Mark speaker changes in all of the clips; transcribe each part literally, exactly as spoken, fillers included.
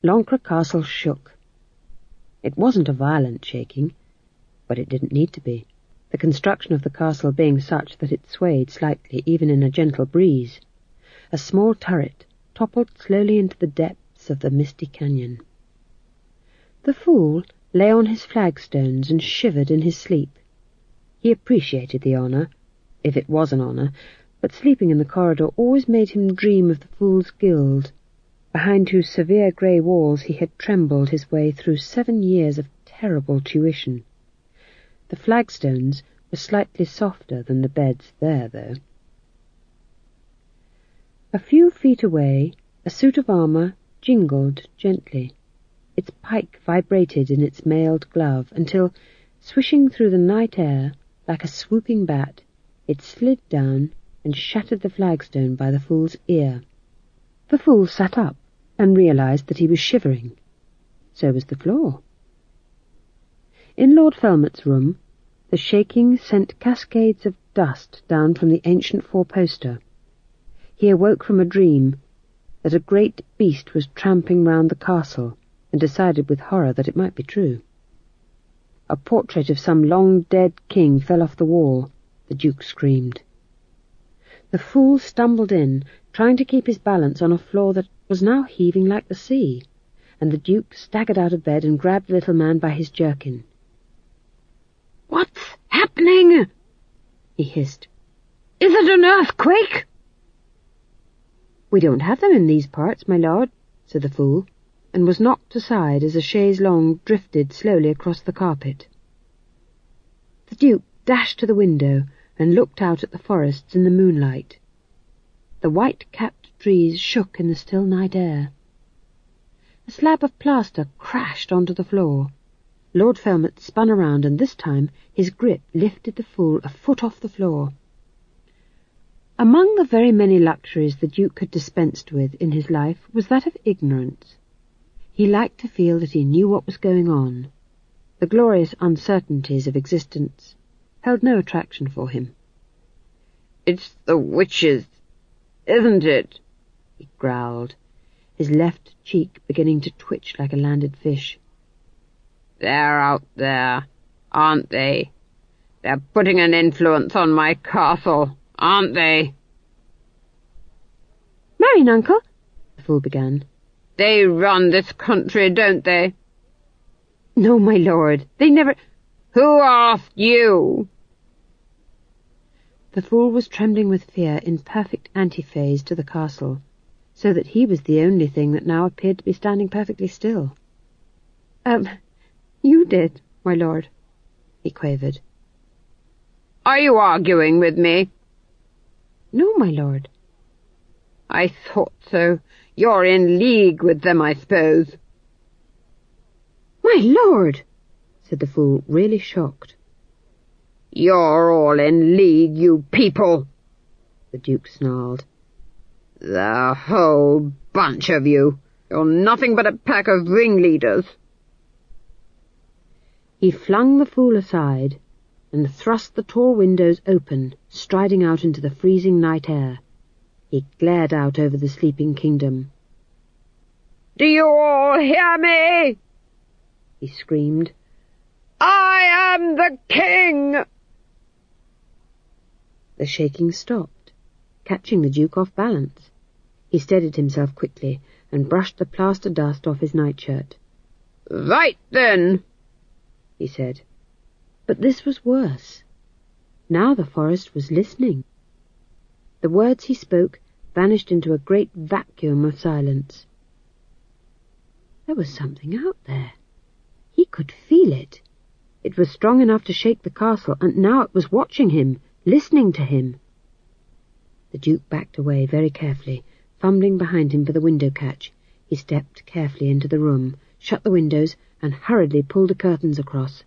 Speaker 1: Lancre Castle shook. It wasn't a violent shaking, but it didn't need to be, the construction of the castle being such that it swayed slightly even in a gentle breeze. A small turret toppled slowly into the depths of the misty canyon. The fool lay on his flagstones and shivered in his sleep. He appreciated the honour, if it was an honour, but sleeping in the corridor always made him dream of the Fool's Guild, behind whose severe grey walls he had trembled his way through seven years of terrible tuition. The flagstones were slightly softer than the beds there, though. A few feet away, a suit of armour jingled gently. Its pike vibrated in its mailed glove until, swishing through the night air like a swooping bat, it slid down and shattered the flagstone by the fool's ear. The fool sat up and realized that he was shivering. So was the floor. In Lord Felmut's room, the shaking sent cascades of dust down from the ancient four-poster. He awoke from a dream that a great beast was tramping round the castle, and decided with horror that it might be true. A portrait of some long-dead king fell off the wall. The Duke screamed. The fool stumbled in, trying to keep his balance on a floor that was now heaving like the sea, and the Duke staggered out of bed and grabbed the little man by his jerkin. "What's happening?" he hissed. "Is it an earthquake?" "We don't have them in these parts, my lord," said the fool, and was knocked aside as a chaise longue drifted slowly across the carpet. The Duke dashed to the window and looked out at the forests in the moonlight. The white-capped trees shook in the still night air. A slab of plaster crashed onto the floor. Lord Felmut spun around, and this time his grip lifted the fool a foot off the floor. Among the very many luxuries the Duke had dispensed with in his life was that of ignorance. He liked to feel that he knew what was going on. The glorious uncertainties of existence held no attraction for him. "It's the witches, isn't it?" he growled, his left cheek beginning to twitch like a landed fish. "They're out there, aren't they? They're putting an influence on my castle, aren't they?" "Marry, uncle," the fool began. "They run this country, don't they?" "No, my lord, they never—" "Who asked you?" The fool was trembling with fear in perfect antiphase to the castle, so that he was the only thing that now appeared to be standing perfectly still. Um, you did, my lord," he quavered. "Are you arguing with me?" "No, my lord." "I thought so. You're in league with them, I suppose." "My lord," said the fool, really shocked. "You're all in league, you people," the Duke snarled. "The whole bunch of you. You're nothing but a pack of ringleaders." He flung the fool aside and thrust the tall windows open, striding out into the freezing night air. He glared out over the sleeping kingdom. "Do you all hear me?" he screamed. "I am the king!" The shaking stopped, catching the Duke off balance. He steadied himself quickly and brushed the plaster dust off his nightshirt. "Right then," he said. But this was worse. Now the forest was listening. The words he spoke vanished into a great vacuum of silence. There was something out there. He could feel it. It was strong enough to shake the castle, and now it was watching him, listening to him. The Duke backed away very carefully, fumbling behind him for the window catch. He stepped carefully into the room, shut the windows, and hurriedly pulled the curtains across.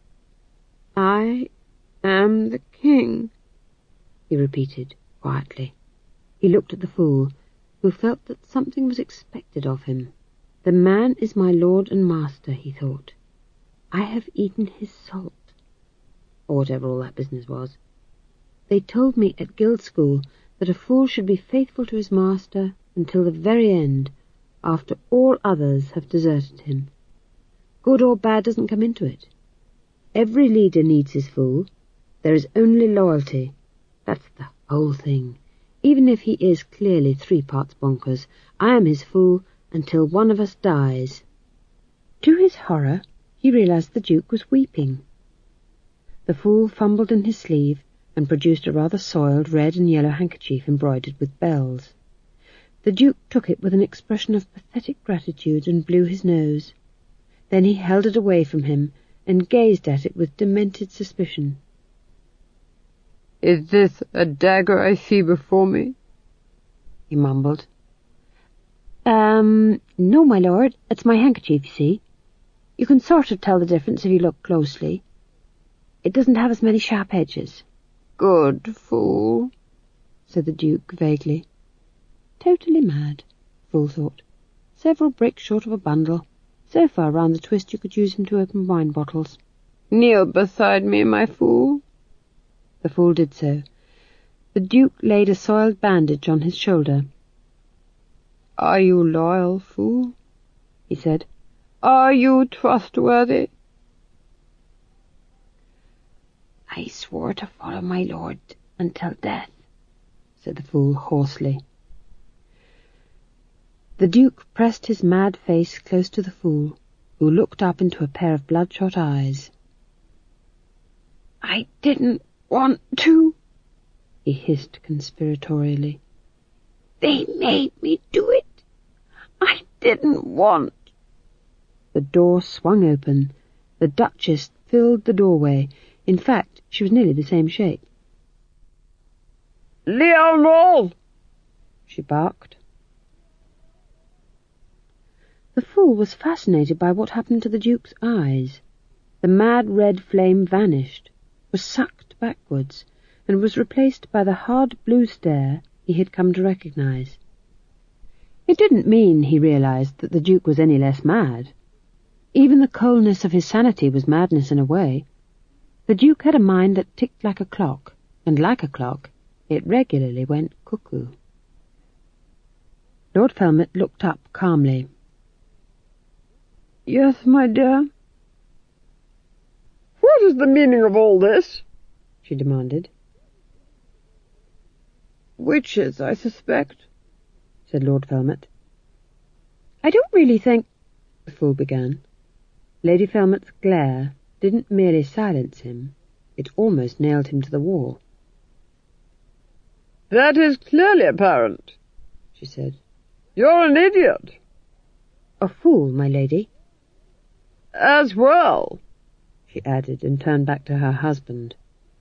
Speaker 1: "I am the king," he repeated quietly. He looked at the fool, who felt that something was expected of him. "The man is my lord and master," he thought. "I have eaten his salt," or whatever all that business was. They told me at guild school that a fool should be faithful to his master until the very end, after all others have deserted him. Good or bad doesn't come into it. Every leader needs his fool. There is only loyalty. That's the whole thing. Even if he is clearly three parts bonkers, I am his fool until one of us dies. To his horror, he realized the Duke was weeping. The fool fumbled in his sleeve and produced a rather soiled red and yellow handkerchief embroidered with bells. The Duke took it with an expression of pathetic gratitude and blew his nose. Then he held it away from him and gazed at it with demented suspicion.
Speaker 2: "Is this a dagger I see before me?" he mumbled.
Speaker 1: Um, no, my lord, it's my handkerchief, you see. You can sort of tell the difference if you look closely. It doesn't have as many sharp edges."
Speaker 2: "Good fool,"
Speaker 1: said the Duke vaguely. Totally mad, Fool thought. Several bricks short of a bundle. So far round the twist you could use him to open wine bottles.
Speaker 2: "Kneel beside me, my fool."
Speaker 1: The Fool did so. The Duke laid a soiled bandage on his shoulder.
Speaker 2: "Are you loyal, fool?" he said. "Are you trustworthy?"
Speaker 1: "I swore to follow my lord until death," said the Fool hoarsely. The Duke pressed his mad face close to the Fool, who looked up into a pair of bloodshot eyes. "I didn't want to," he hissed conspiratorially. "They made me do it. I didn't want." The door swung open. The Duchess filled the doorway. In fact, she was nearly the same shape.
Speaker 2: "Leonor!"
Speaker 1: she barked. The Fool was fascinated by what happened to the Duke's eyes. The mad red flame vanished, was sucked backwards, and was replaced by the hard blue stare he had come to recognize. It didn't mean, he realized, that the Duke was any less mad. Even the coldness of his sanity was madness in a way. The Duke had a mind that ticked like a clock, and like a clock, it regularly went cuckoo. Lord Felmet looked up calmly.
Speaker 2: "Yes, my dear?" "What is the meaning of all this?" she demanded. "Witches, I suspect," said Lord Felmet.
Speaker 1: "I don't really think—" the Fool began. Lady Felmet's glare didn't merely silence him, it almost nailed him to the wall.
Speaker 2: "That is clearly apparent," she said. "You're an idiot."
Speaker 1: "A fool, my lady."
Speaker 2: "As well,"
Speaker 1: she added, and turned back to her husband.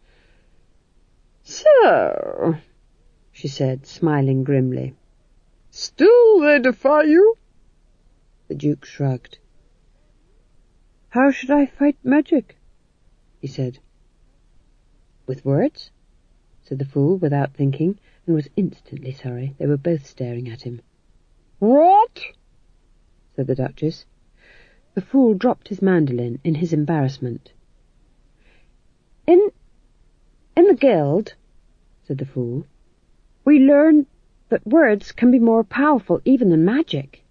Speaker 2: "So," she said, smiling grimly, "still they defy you?"
Speaker 1: The Duke shrugged.
Speaker 2: "How should I fight magic?" he said.
Speaker 1: "With words?" said the Fool without thinking, and was instantly sorry. They were both staring at him.
Speaker 2: "What?"
Speaker 1: said the Duchess. The Fool dropped his mandolin in his embarrassment. In in the Guild, said the Fool, we learn that words can be more powerful even than magic.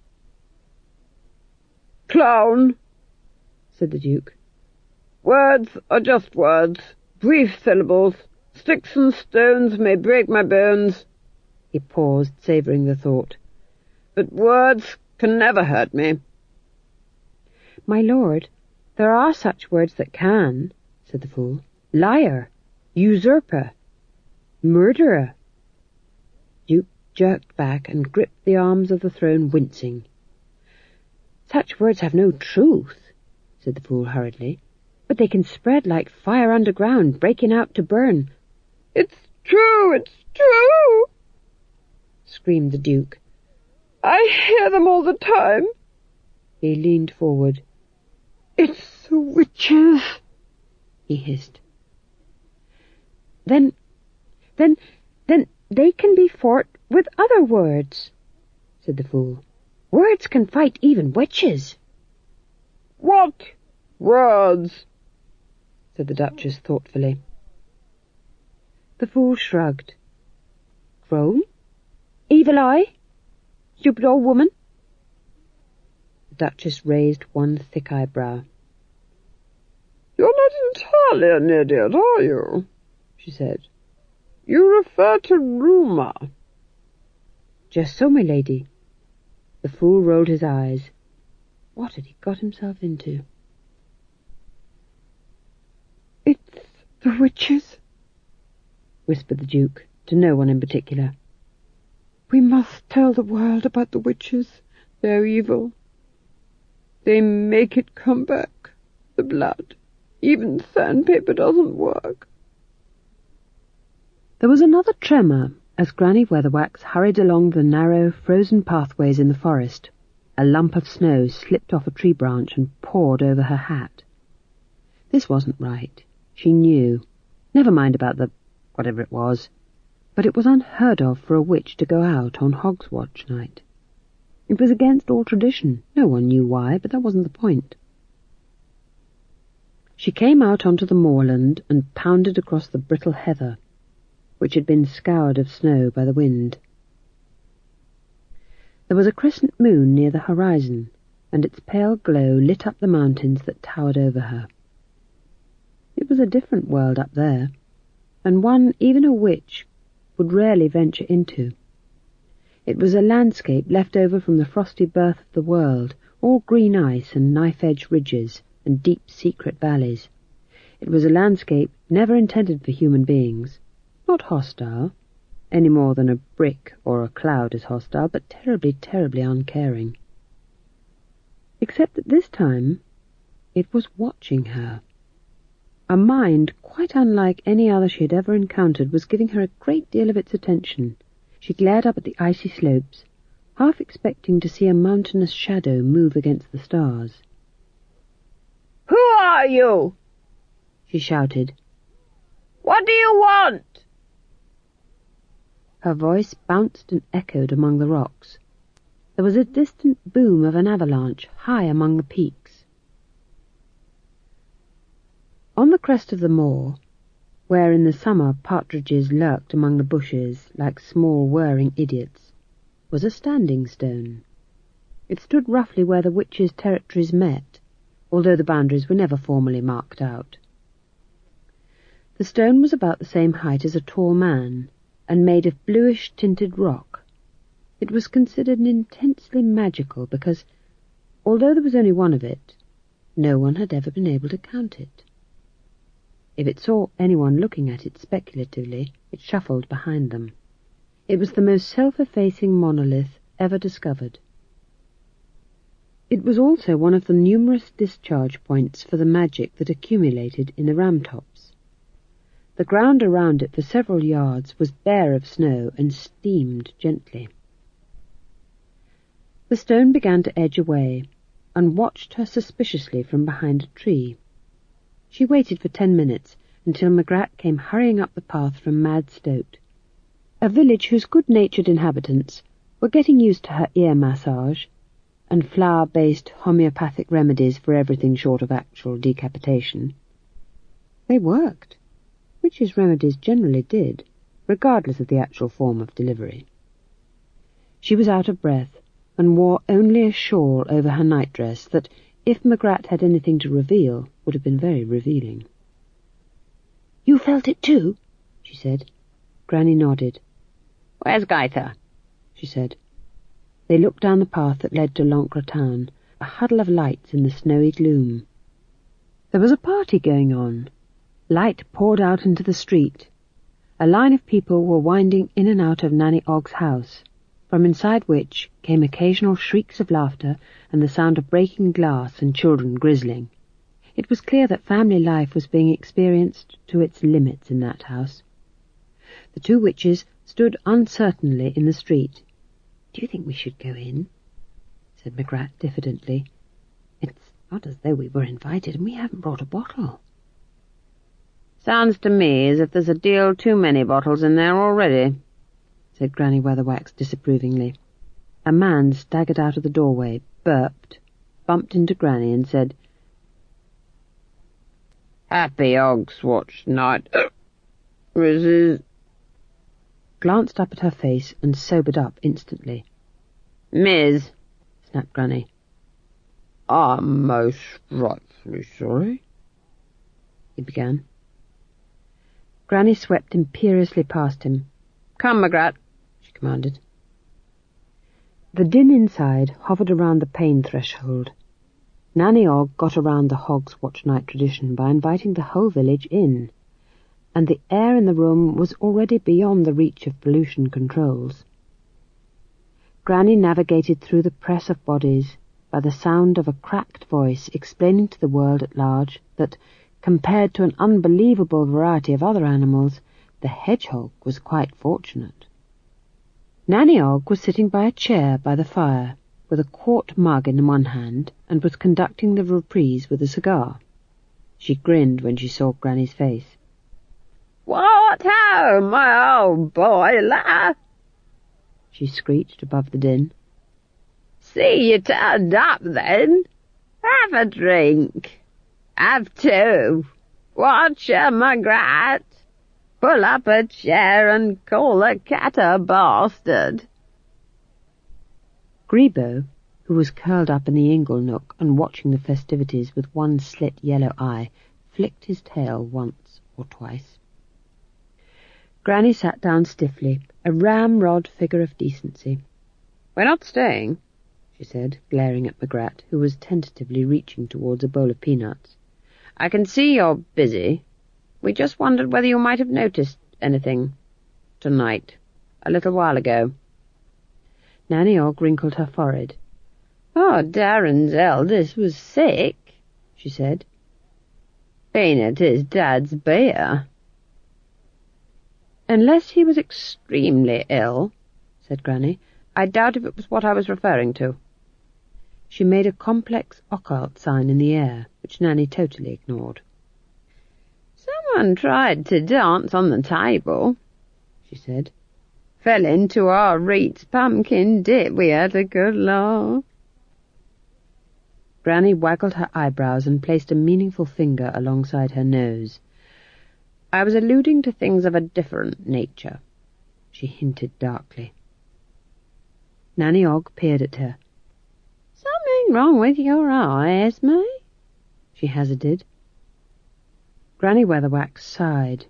Speaker 2: "Clown," said the Duke. "Words are just words, brief syllables. Sticks and stones may break my bones." He paused, savouring the thought. "But words can never hurt me."
Speaker 1: "My lord, there are such words that can," said the Fool. "Liar, usurper, murderer." Duke jerked back and gripped the arms of the throne, wincing. "Such words have no truth," said the Fool hurriedly, "but they can spread like fire underground, breaking out to burn."
Speaker 2: "It's true, it's true!" screamed the Duke. "I hear them all the time."
Speaker 1: He leaned forward.
Speaker 2: "It's the witches,"
Speaker 1: he hissed. Then, then, then they can be fought with other words," said the Fool. "Words can fight even witches."
Speaker 2: "What words?"
Speaker 1: said the Duchess thoughtfully. The Fool shrugged. "Crone? Evil eye? Stupid old woman? Duchess raised one thick eyebrow.
Speaker 2: "You're not entirely an idiot, are you?" she said. "You refer to rumour."
Speaker 1: "Just so, my lady." The fool rolled his eyes. What had he got himself into?
Speaker 2: "It's the witches,"
Speaker 1: whispered the Duke, to no one in particular.
Speaker 2: "We must tell the world about the witches. They're evil. They make it come back, the blood. Even sandpaper doesn't work."
Speaker 1: There was another tremor as Granny Weatherwax hurried along the narrow, frozen pathways in the forest. A lump of snow slipped off a tree branch and poured over her hat. This wasn't right. She knew. Never mind about the whatever it was. But it was unheard of for a witch to go out on Hogswatch night. It was against all tradition. No one knew why, but that wasn't the point. She came out onto the moorland and pounded across the brittle heather, which had been scoured of snow by the wind. There was a crescent moon near the horizon, and its pale glow lit up the mountains that towered over her. It was a different world up there, and one even a witch would rarely venture into. It was a landscape left over from the frosty birth of the world, all green ice and knife-edge ridges and deep secret valleys. It was a landscape never intended for human beings, not hostile, any more than a brick or a cloud is hostile, but terribly, terribly uncaring. Except that this time it was watching her. A mind quite unlike any other she had ever encountered was giving her a great deal of its attention. She glared up at the icy slopes, half expecting to see a mountainous shadow move against the stars.
Speaker 2: "Who are you?"
Speaker 1: she shouted.
Speaker 2: "What do you want?"
Speaker 1: Her voice bounced and echoed among the rocks. There was a distant boom of an avalanche high among the peaks. On the crest of the moor, where in the summer partridges lurked among the bushes like small whirring idiots, was a standing stone. It stood roughly where the witches' territories met, although the boundaries were never formally marked out. The stone was about the same height as a tall man, and made of bluish-tinted rock. It was considered intensely magical because, although there was only one of it, no one had ever been able to count it. If it saw anyone looking at it speculatively, it shuffled behind them. It was the most self-effacing monolith ever discovered. It was also one of the numerous discharge points for the magic that accumulated in the ramtops. The ground around it for several yards was bare of snow and steamed gently. The stone began to edge away, and watched her suspiciously from behind a tree. She waited for ten minutes, until Magrat came hurrying up the path from Mad Stoat, a village whose good-natured inhabitants were getting used to her ear massage and flower-based homeopathic remedies for everything short of actual decapitation. They worked. Witches' remedies generally did, regardless of the actual form of delivery. She was out of breath, and wore only a shawl over her nightdress that, if Magrat had anything to reveal, would have been very revealing. "You felt it too?" she said. Granny nodded.
Speaker 2: "Where's Gaither?"
Speaker 1: she said. They looked down the path that led to Lancre town, a huddle of lights in the snowy gloom. There was a party going on. Light poured out into the street. A line of people were winding in and out of Nanny Ogg's house, from inside which came occasional shrieks of laughter and the sound of breaking glass and children grizzling. It was clear that family life was being experienced to its limits in that house. The two witches stood uncertainly in the street. "Do you think we should go in?" said Magrat diffidently. "It's not as though we were invited, and we haven't brought a bottle."
Speaker 2: "Sounds to me as if there's a deal too many bottles in there already," said Granny Weatherwax disapprovingly.
Speaker 1: A man staggered out of the doorway, burped, bumped into Granny, and said,
Speaker 2: "Happy Hogswatch night, Missus
Speaker 1: glanced up at her face and sobered up instantly.
Speaker 2: "Miz,"
Speaker 1: snapped Granny.
Speaker 2: I'm most frightfully sorry, he began.
Speaker 1: Granny swept imperiously past him.
Speaker 2: Come, Magrat,
Speaker 1: she commanded. The din inside hovered around the pane threshold. Nanny Og got around the Hog's Watch Night tradition by inviting the whole village in, and the air in the room was already beyond the reach of pollution controls. Granny navigated through the press of bodies by the sound of a cracked voice explaining to the world at large that, compared to an unbelievable variety of other animals, the hedgehog was quite fortunate. Nanny Og was sitting by a chair by the fire, with a quart mug in one hand, and was conducting the reprise with a cigar. She grinned when she saw Granny's face.
Speaker 2: "What ho, my old boiler!" she screeched above the din. "See you turned up, then. Have a drink. Have two. Watch ya, Magrat. Pull up a chair and call the cat a bastard."
Speaker 1: Grebo, who was curled up in the ingle nook and watching the festivities with one slit yellow eye, flicked his tail once or twice. Granny sat down stiffly, a ramrod figure of decency.
Speaker 2: "We're not staying,"
Speaker 1: she said, glaring at Magrat, who was tentatively reaching towards a bowl of peanuts.
Speaker 2: "I can see you're busy. We just wondered whether you might have noticed anything tonight, a little while ago."
Speaker 1: Nanny Og wrinkled her forehead.
Speaker 2: "Oh, Darren's eldest was sick," she said. "Been at his dad's beer." "Unless he was extremely ill," said Granny. "I doubt if it was what I was referring to." She made a complex occult sign in the air, which Nanny totally ignored. "Someone tried to dance on the table," she said. "Fell into our Reed's pumpkin dip. We had a good laugh."
Speaker 1: Granny waggled her eyebrows and placed a meaningful finger alongside her nose.
Speaker 2: "I was alluding to things of a different nature," she hinted darkly.
Speaker 1: Nanny Og peered at her.
Speaker 2: "Something wrong with your eye, Esme?" she hazarded.
Speaker 1: Granny Weatherwax sighed.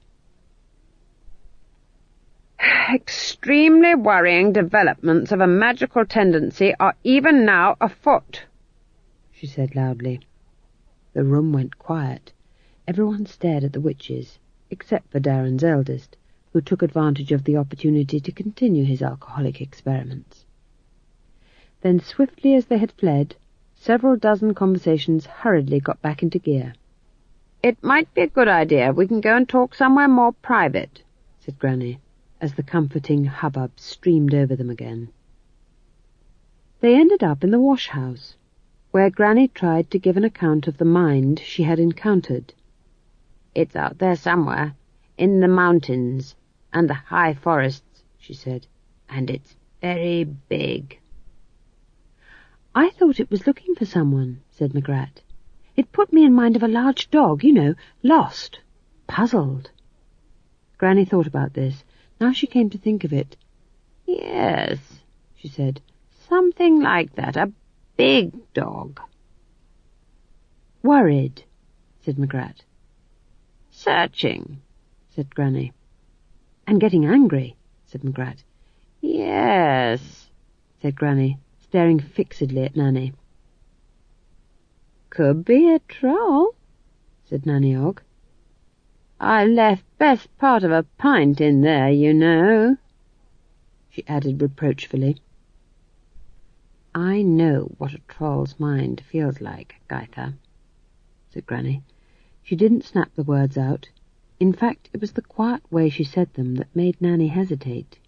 Speaker 2: "Extremely worrying developments of a magical tendency are even now afoot," she said loudly.
Speaker 1: The room went quiet. Everyone stared at the witches, except for Darren's eldest, who took advantage of the opportunity to continue his alcoholic experiments. Then, swiftly as they had fled, several dozen conversations hurriedly got back into gear.
Speaker 2: "It might be a good idea. We can go and talk somewhere more private,"
Speaker 1: said Granny, as the comforting hubbub streamed over them again. They ended up in the wash-house, where Granny tried to give an account of the mind she had encountered.
Speaker 2: "It's out there somewhere, in the mountains and the high forests," she said, "and it's very big."
Speaker 1: "I thought it was looking for someone," said Magrat. "It put me in mind of a large dog, you know, lost, puzzled." Granny thought about this. Now she came to think of it.
Speaker 2: "Yes," she said, "something like that, a big dog."
Speaker 1: "Worried," said Magrat.
Speaker 2: "Searching,"
Speaker 1: said Granny. "And getting angry," said Magrat.
Speaker 2: "Yes,"
Speaker 1: said Granny, staring fixedly at Nanny.
Speaker 2: "Could be a troll," said Nanny Og. "I left best part of a pint in there, you know," she added reproachfully.
Speaker 1: "I know what a troll's mind feels like, Gaither," said Granny. She didn't snap the words out. In fact, it was the quiet way she said them that made Nanny hesitate.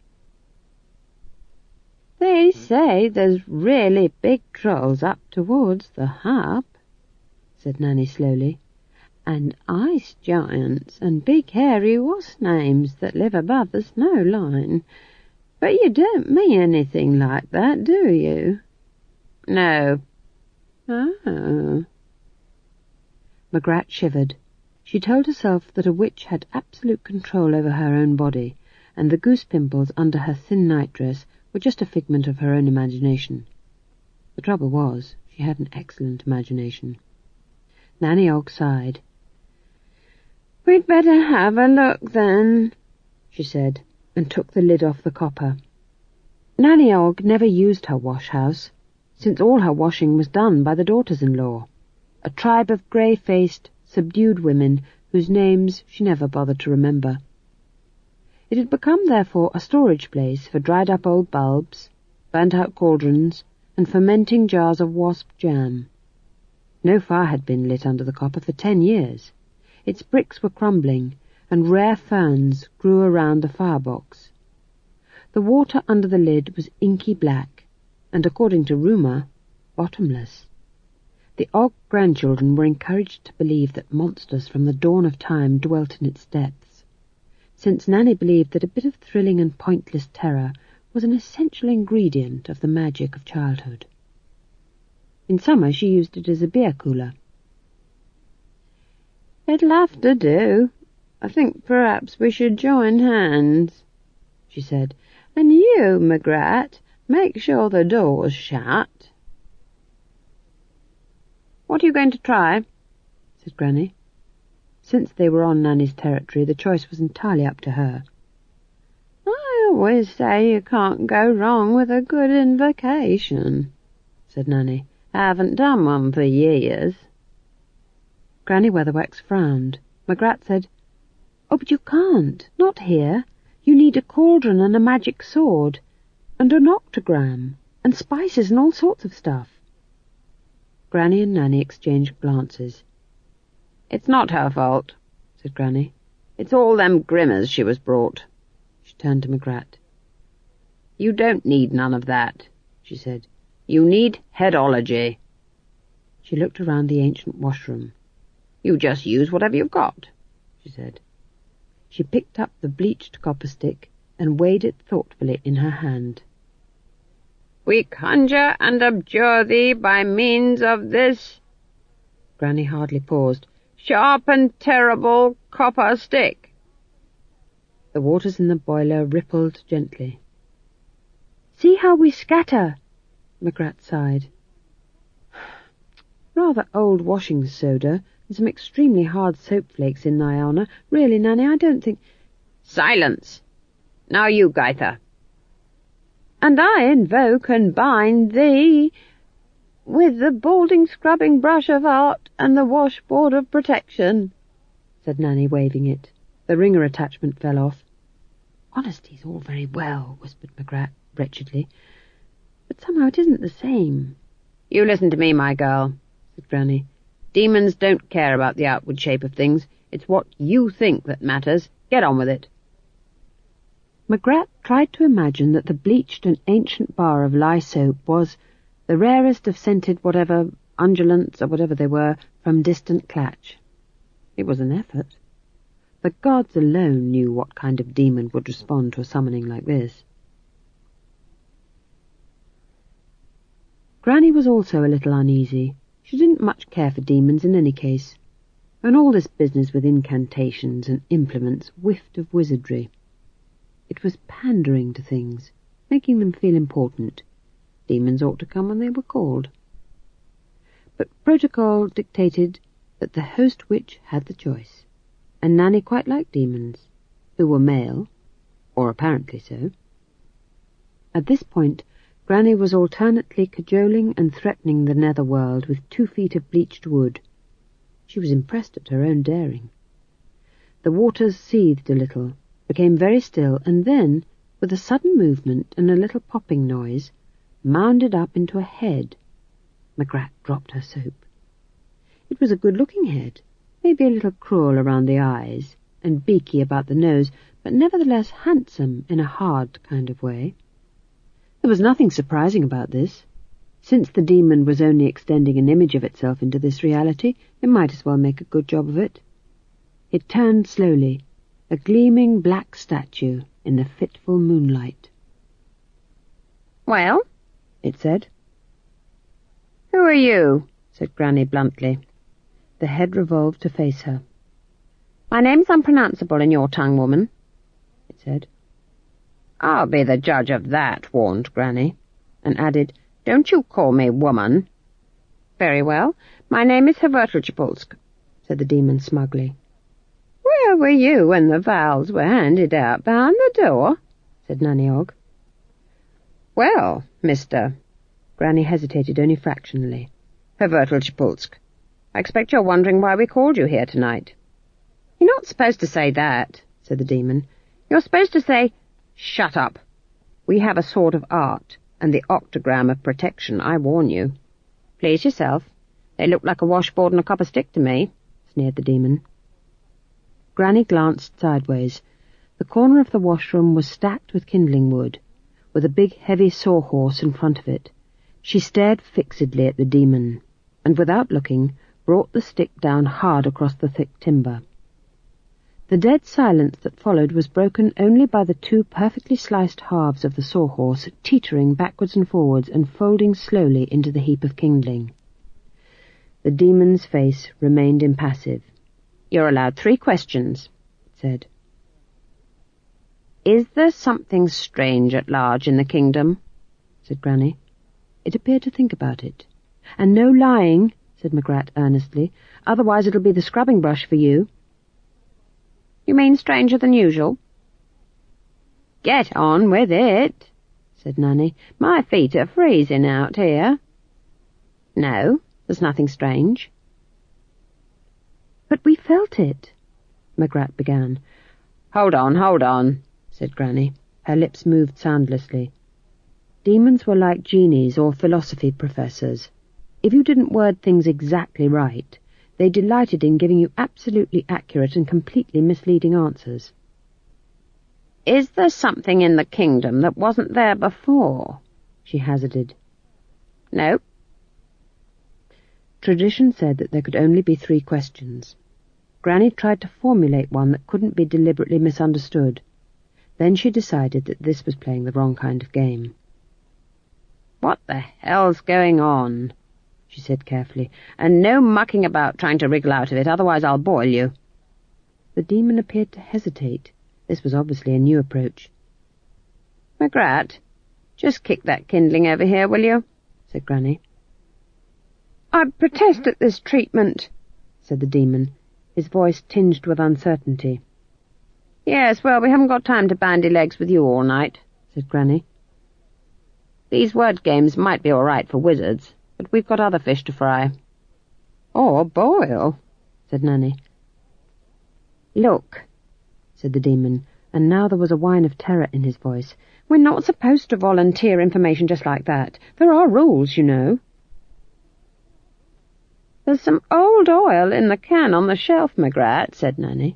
Speaker 2: "They say there's really big trolls up towards the Harp," said Nanny slowly, "and ice giants and big hairy wasp-names that live above the snow line. But you don't mean anything like that, do you?" "No." "Oh."
Speaker 1: Magrat shivered. She told herself that a witch had absolute control over her own body, and the goose pimples under her thin nightdress were just a figment of her own imagination. The trouble was, She had an excellent imagination. Nanny Ogg sighed. "We'd better have a look, then," she said, and took the lid off the copper. Nanny Ogg never used her wash-house, since all her washing was done by the daughters-in-law, a tribe of grey-faced, subdued women whose names she never bothered to remember. It had become, therefore, a storage place for dried-up old bulbs, burnt-out cauldrons, and fermenting jars of wasp jam. No fire had been lit under the copper for ten years. Its bricks were crumbling, and rare ferns grew around the firebox. The water under the lid was inky black, and, according to rumour, bottomless. The Ogg grandchildren were encouraged to believe that monsters from the dawn of time dwelt in its depths, since Nanny believed that a bit of thrilling and pointless terror was an essential ingredient of the magic of childhood. In summer she used it as a beer cooler. "It'll have to do. I think perhaps we should join hands," she said. "And you, Magrat, make sure the door's shut." "What are you going to try?" said Granny. Since they were on Nanny's territory, the choice was entirely up to her. "I always say you can't go wrong with a good invocation," said Nanny. "I haven't done one for years." Granny Weatherwax frowned. Magrat said, "Oh, but you can't. Not here. You need a cauldron and a magic sword, and an octagram, and spices and all sorts of stuff." Granny and Nanny exchanged glances. "It's not her fault," said Granny. "It's all them grimmers she was brought." She turned to Magrat. "You don't need none of that," she said. "You need headology." She looked around the ancient washroom. "You just use whatever you've got," she said. She picked up the bleached copper stick and weighed it thoughtfully in her hand. "We conjure and abjure thee by means of this," Granny hardly paused, "sharp and terrible copper stick." The waters in the boiler rippled gently. "See how we scatter," Magrat sighed. "Rather old washing soda and some extremely hard soap flakes in thy honour. Really, Nanny, I don't think—" "Silence! Now you, Gaither." "And I invoke and bind thee with the balding scrubbing brush of art and the washboard of protection," said Nanny, waving it. The ringer attachment fell off. "Honesty's all very well," whispered Magrat wretchedly, "but somehow it isn't the same." "You listen to me, my girl," said Granny. "Demons don't care about the outward shape of things. It's what you think that matters. Get on with it." Magrat tried to imagine that the bleached and ancient bar of lye soap was the rarest of scented whatever, undulants or whatever they were, from distant Clatch. It was an effort. The gods alone knew what kind of demon would respond to a summoning like this. Granny was also a little uneasy. She didn't much care for demons in any case, and all this business with incantations and implements whiffed of wizardry. It was pandering to things, making them feel important. Demons ought to come when they were called. But protocol dictated that the host witch had the choice, and Nanny quite liked demons, who were male, or apparently so. At this point, Granny was alternately cajoling and threatening the netherworld with two feet of bleached wood. She was impressed at her own daring. The waters seethed a little, became very still, and then, with a sudden movement and a little popping noise, mounded up into a head. Magrat dropped her soap. It was a good-looking head, maybe a little cruel around the eyes, and beaky about the nose, but nevertheless handsome in a hard kind of way. There was nothing surprising about this. Since the demon was only extending an image of itself into this reality, it might as well make a good job of it. It turned slowly, a gleaming black statue in the fitful moonlight. "Well?" it said. "Who are you?" said Granny bluntly. The head revolved to face her. "My name's unpronounceable in your tongue, woman," it said. "I'll be the judge of that," warned Granny, and added, "Don't you call me woman." Very well. My name is Hvurtlecpolsk, said the demon smugly. Where were you when the vials were handed out behind the door? Said Nanny Og. Well, mister... Granny hesitated only fractionally. Hvurtlecpolsk, I expect you're wondering why we called you here tonight. You're not supposed to say that, said the demon. You're supposed to say, shut up. We have a sword of art, and the octagram of protection, I warn you. Please yourself. They look like a washboard and a copper stick to me, sneered the demon. Granny glanced sideways. The corner of the washroom was stacked with kindling wood, with a big heavy sawhorse in front of it. She stared fixedly at the demon, and without looking, brought the stick down hard across the thick timber. The dead silence that followed was broken only by the two perfectly sliced halves of the sawhorse teetering backwards and forwards and folding slowly into the heap of kindling. The demon's face remained impassive. "You're allowed three questions," it said. "Is there something strange at large in the kingdom?" said Granny. It appeared to think about it. "And no lying," said Magrat earnestly. "Otherwise it'll be the scrubbing brush for you." "You mean stranger than usual?" "Get on with it," said Nanny. "My feet are freezing out here." "No, there's nothing strange." "But we felt it," Magrat began. "Hold on, hold on," said Granny. Her lips moved soundlessly. Demons were like genies or philosophy professors. If you didn't word things exactly right, they delighted in giving you absolutely accurate and completely misleading answers. "Is there something in the kingdom that wasn't there before?" she hazarded. "No." Tradition said that there could only be three questions. Granny tried to formulate one that couldn't be deliberately misunderstood. Then she decided that this was playing the wrong kind of game. "What the hell's going on?" she said carefully. "And no mucking about trying to wriggle out of it, otherwise I'll boil you." The demon appeared to hesitate. This was obviously a new approach. "Magrat, just kick that kindling over here, will you?" said Granny. "I protest at this treatment," said the demon, his voice tinged with uncertainty. "Yes, well, we haven't got time to bandy legs with you all night," said Granny. "These word games might be all right for wizards, but we've got other fish to fry." "Or boil," said Nanny. "Look," said the demon, and now there was a whine of terror in his voice. "We're not supposed to volunteer information just like that. There are rules, you know." "There's some old oil in the can on the shelf, Magrat," said Nanny.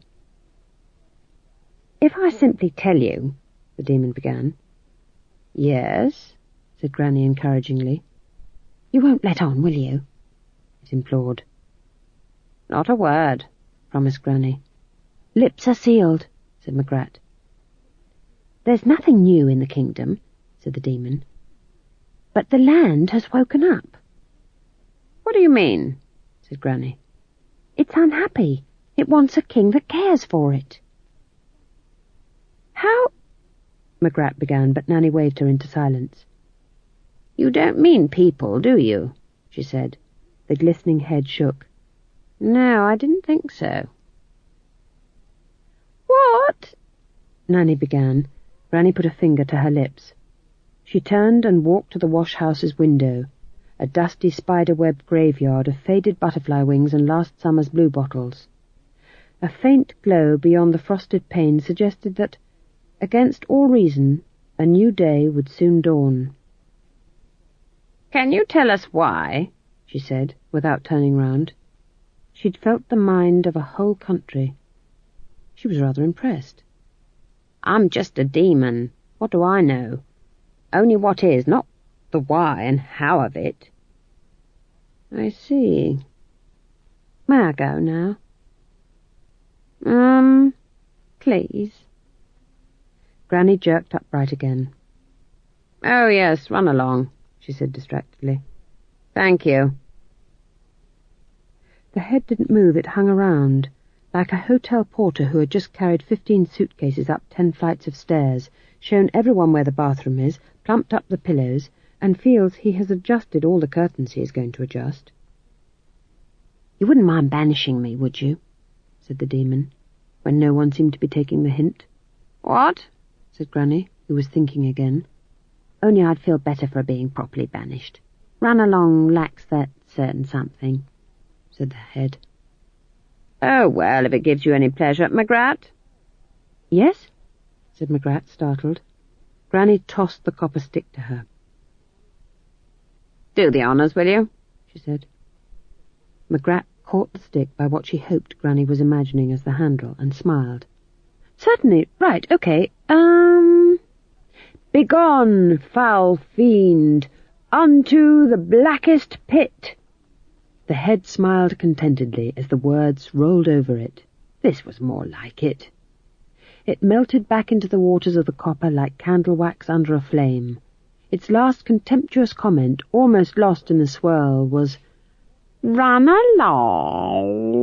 Speaker 1: "If I simply tell you," the demon began. "Yes," said Granny encouragingly. "You won't let on, will you?" it implored. "Not a word," promised Granny. "Lips are sealed," said Magrat. "There's nothing new in the kingdom," said the demon. "But the land has woken up." "What do you mean?" said Granny. "It's unhappy. It wants a king that cares for it." "How—" Magrat began, but Nanny waved her into silence. "You don't mean people, do you?" she said. The glistening head shook. "No, I didn't think so." "What?" Nanny began. Granny put a finger to her lips. She turned and walked to the wash-house's window, a dusty spider-web graveyard of faded butterfly wings and last summer's bluebottles. A faint glow beyond the frosted pane suggested that, against all reason, a new day would soon dawn. "Can you tell us why?" she said, without turning round. She'd felt the mind of a whole country. She was rather impressed. "I'm just a demon. What do I know? Only what is, not the why and how of it." "I see. May I go now?" Um, please." Granny jerked upright again. "Oh, yes, run along," she said distractedly. "Thank you." The head didn't move, it hung around, like a hotel porter who had just carried fifteen suitcases up ten flights of stairs, shown everyone where the bathroom is, plumped up the pillows, and feels he has adjusted all the curtains he is going to adjust. You wouldn't mind banishing me, would you? Said the demon, when no one seemed to be taking the hint.
Speaker 2: What?
Speaker 1: Said Granny, who was thinking again. Only I'd feel better for being properly banished. Run along lacks that certain something, said the head.
Speaker 2: Oh, well, if it gives you any pleasure, Magrat.
Speaker 1: Yes? Said Magrat, startled. Granny tossed the copper stick to her.
Speaker 2: Do the honours, will you?
Speaker 1: She said. Magrat caught the stick by what she hoped Granny was imagining as the handle, and smiled. Certainly, right, okay, um... Begone, foul fiend, unto the blackest pit. The head smiled contentedly as the words rolled over it. This was more like it. It melted back into the waters of the copper like candle wax under a flame. Its last contemptuous comment, almost lost in the swirl, was, "Run along."